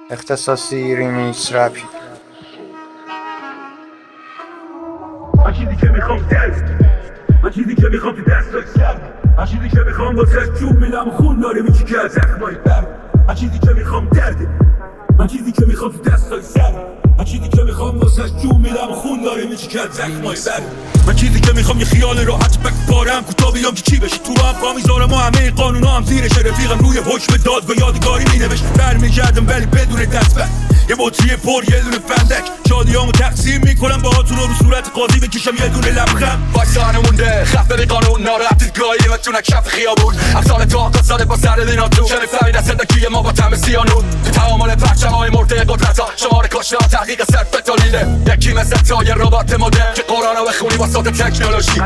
اختصاصی ریمیکس رپی. من چیزی که میخوام درد، من چیزی که میخوام تو دستای سر، من چیزی که میخوام واسه جون میدم خون داره میچی که از زخمای بر. من چیزی که میخوام درده، من چیزی که میخوام تو دستای سر، من چیزی که میخوام واسه جون میدم خون داره میچی که از زخمای بر. من چیزی که میخوام یه خیال راحت بکبارم کوتاه بیام که چی بشه، تو هم پا میذارم و همه قانونا هم زیرش، رفیقم روی حکم داد و یادگاری مینوشت، برمیگردم ولی بدون دستبند، یه بطری پر یه دونه فندک، شادیامو تقسیم میکنم باهاتون رو صورت قاضی بکشم یه دونه لبخند. وایسانه مونده خفته بی قانون ناراحت دیدگاهی و کف خیابون، امثال تو آقا زاده با سر دینا تو شنی فهمید از زندگی ما با طعم سیانون، تو تعامل پرچم‌های مرده قدرت ها شمار کاشته ها تحقیق صرف تالیده، یکی مثل تا یه ربات مدرن که قرآن رو بخونی واسه تکنولوژی.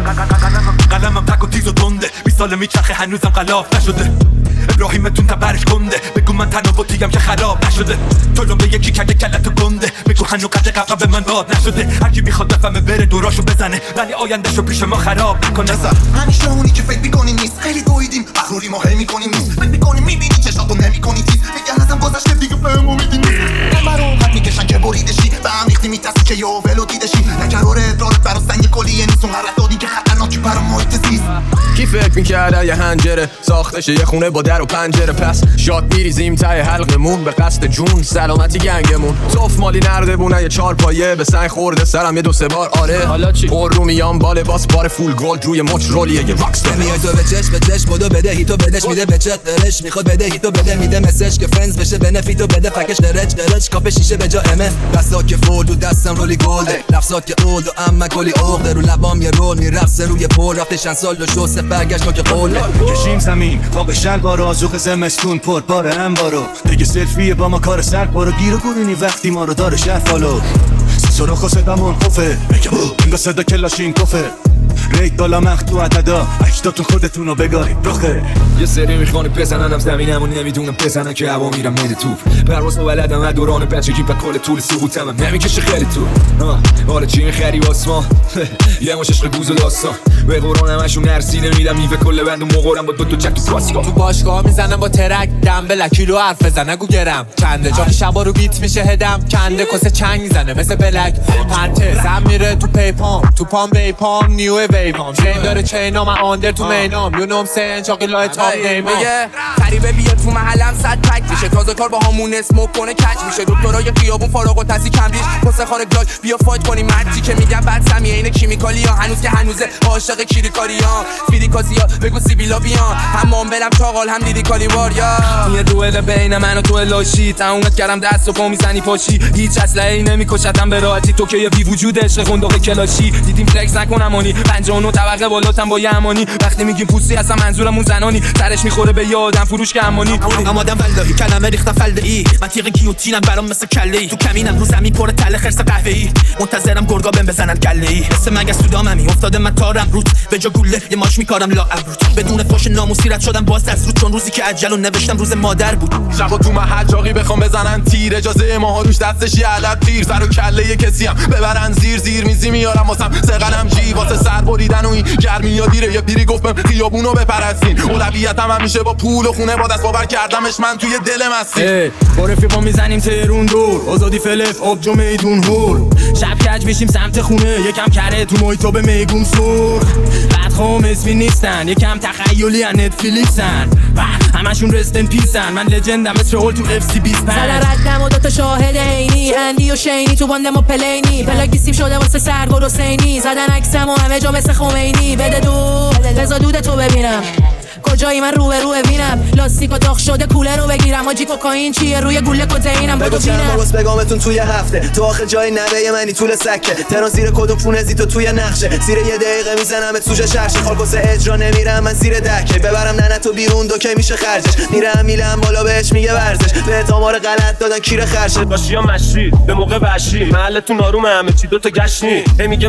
قلمم تک و تیز و تنده 20 سال میچرخه هنوزم غلاف نشده، ابراهیمتون تبرش کنده بگو من تناوتیم که خراب نشده، تو لو به یکی کرده کلتو گنده بگو هنو قد قبقه به من باد نشده، هرکی بیخواد بفهمه بره دوراشو بزنه ولی آیندهشو پیش ما خراب نکنه. همیشه اونی که فکر میکنی نیست، خیلی دویدیم مغروری ما هی میکنیم نیست، فکر میکنی میبینی چشاتو نمیکنی تیز، میگن ازم گذشته دیگه فهمو میدینی من برام خط میکشن که بریدشی به هم ریختی میترسی که یه ولو دیدشی، نکرار ادرارت برا سنگ کلیه نیست، اون قرار دادی که خطرناکی برا محیط زیست. کی فکر میکرده یه هنجره ساختشه یه خونه با در و پنجره، پس شاد میریزیم تای حلقمون به قصد جون سلامتی گنگمون، صف مالی نرده بونه یه چار پایه به سنگ خورده سرم یه دو سه بار آره، حالا چی پر رو میام باله باس بار فول گولد روی مچ رولیه یه راکستر، میای تو به چشم به چشم بدو بدهی تو بدش میده به چت قرش میخواد بدهی تو بده میده مسج که فرندز بشه بنفیت تو بده فکش قرچ قرچ کاپ شیشه به جا امه، دستا که فول و دستم رولی گلده، لفظات که اولد و اما کلی عقده رو لبام یه رول میرقصه روی پل رفته چند سال و شو سه برگشت ما که قوله، کشیم زمین پاق شلوار آزوق زمستون پر بار انبارو، دیگه سلفیه با ما کار سر برو گیر و گورونی وقتی ما رو داره شهر فالو، سراخ و صدامون خوفه انگا صدا کلاشین کفه، ریت بالا مخدو عددا اکتاتون خودتون رو بگارید رخه، یه سری میخوانه بزننم زمینم و نمیدونم بزنن که هوا میرم میده توپ، پرواز و بلدم و دوران بچگی و کل طول سقوطم نمیکشه خیلی تو آره چی میخری واسما یه مش عشق گوز و داستان به قرآن همشون نرسیده میدم میوه کل بند و مقارم با دو جک تو پاسکا، تو باشگاه میزنم با ترک دم به لکی رو حرف بزن نگو گرم چنده جا شبا رو بیت میشه هدم کنده کسه چنگ میزنه مثل بلک پنته زم میره تو پیپام تو پام بیپام نیو ویپام چین داره چینا من آندر تو مینام یو نوم سین چاقی لای تاپ نیمام میگه غریبه بیاد تو محلم صد پک میشه تازه کار با همون اسموک کنه کج میشه دکترای خیابون فارغ التحصیل کمبریج پس خانه گلاج بیا فایت کنیم مرتی که میگن بعد سمیه این کیمیکالی ها هنوز که هنوزه عاشق کیریکاری ها فیریکاسی ها بگو سیبیلا بیان همون برم چاقال هم لیریکالی واریا این دوئل بین من و تو لاشی تمومت کردم دست و پا میزنی پاشی هیچ اسلحه‌ای نمیکشتم به راحتی تو که یه بی وجود عشق خندق کلاشی دیدیم فلکس نکنم اونی 59 طبقه بالاتم با یه امانی وقتی میگیم پوستی اصلا منظورمون زنانی سرش میخوره به یادم فروش که امانی آمادم والله کلمه ریختم فلده‌ای من تیغ گیوتینم برام مثل کله‌ای تو کمینم رو زمین پر تله خرس قهوه‌ای منتظرم گرگا بهم بزنن کله‌ای مثل مگس تو داممی افتاده من تارم روت به جا گوله یه ماش میکارم لا ابروت بدون فوش ناموسی رد شدم باز از رو چون روزی که اجلو نوشتم روز مادر بود شبا تو محل چاقی بخوام بزنن تیر اجازه ماها روش دستش یه علب تیر سر و کله کسی هم ببرن زیر میزی میارم واسم سقلم جی واسه سر بریدن و این گرمی یا دیره یه پیری گفت بهم خیابونو بپرستین اولویتم همیشه با پول و خونه با دست باور کردمش من توی دل مستی با رفیقا میزنیم تهرون دور آزادی فلف آبجو میدون هور شب کج بشیم سمت خونه یکم کره تو محیطا به میگون سرخ بعد خوام اسمی نیستن یکم تخیلی ان نتفلیکسن همشون رستن پیسن من لجندم مثل هول تو اف سی 25 سال ردم و دوتا شاهد عینی هندی و شینی تو باندم و پلینی پلاک سیب شده واسه سرگل حسینی زدن عکسم و همه جا مثل خمینی بده دود بذار دود تو ببینم کجایی من رو بینم لاستیکو داغ شده کوله رو بگیرم آجی کوکائین چیه روی گوله کدئینم بگو بینم بگو بگامتون توی هفته تو آخه جای نبه منی طول سکه تران زیر کدوم پونه زی تو توی نقشه زیر یه دقیقه میزنم سوژه شرشه خالکوسه اجرا نمیرم من زیر دکه ببرم ننه تو بیرون دو که میشه خرجش میرم میلم بالا بهش میگه ورزش به تامار غلط دادن کیر خرشه باشیا مشی به موقع وحشی محلتون آرومه همه چی دوتا گشنی هی میگه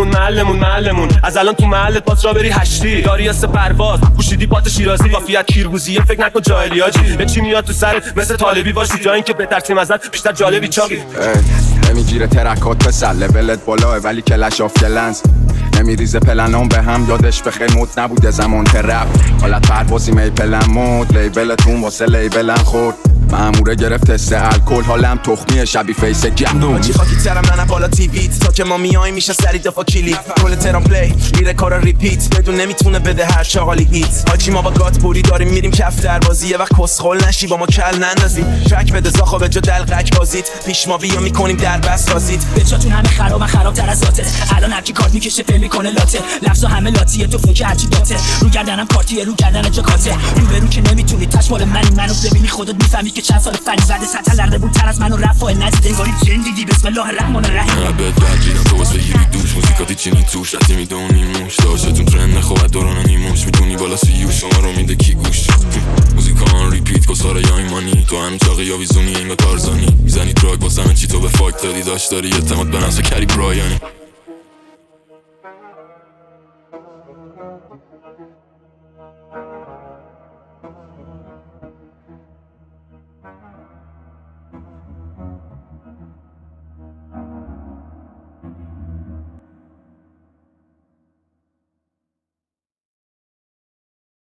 معلمون از الان تو محلت باز را بری هشتی داری اس پرواز پوشیدی پات شیرازی وافیت کیرگوزیه فکر نکن جاهلی آجی یه چی میاد تو سرت مثل طالبی باشی جا اینکه بترسیم ازت بیشتر جالبی چاقی نمیگیره ترکات پسر لولت بالاه ولی کلش آف کلنز نمیریزه پلنام به هم یادش به خیل مود نبوده زمان ترپ حالت پروازی میپلن مود لیبلتون واسه لیبلن خورد ماموره گرفت تست الکل حالم تخمیه شبیه فیس گندم آجی خاکی ترم نه بالا تیویت تا که ما میایم میشه سری دفا کلیت کل ترام پلی میره کارا ریپیت بدون نمیتونه بده هر چه حالی هیت آجی ما با گات بوری داریم میریم کف در بازی یه وقت کسخل نشی با ما کل نندازی ترک بده زاخا به جا دلقک بازیت پیش ما بیا میکنیم در بس بازیت بچاتون همه خراب من خرابتر از ذاتت الان هر کی کارت میکشه فهم میکنه لاته لفظا همه لاتیه تو فوک هرچی داته رو گردنم کارتیه رو گردن جاکاته رو به رو که نمیتونی تاش مال منو ببینی خودت میفهمی که چند سال فنی زده سطح لرده بود تر از منو رفاه ندید انگاری جن دیدی بسم الله الرحمن الرحیم بد دیدم تو واسه بگیری دوش موزیکاتی چینی توش رتی میدونی موش داشتون ترند خوبت دوران نیموش میدونی بالا سیو شما رو میده کی گوش موزیکان ریپیت کساره یا ایمانی تو هم چاقی یا ویزونی انگا تارزانی میزنی تراک واسه همه چی تو به فاک دادی داشت داری اعتماد به نفس کری برایانی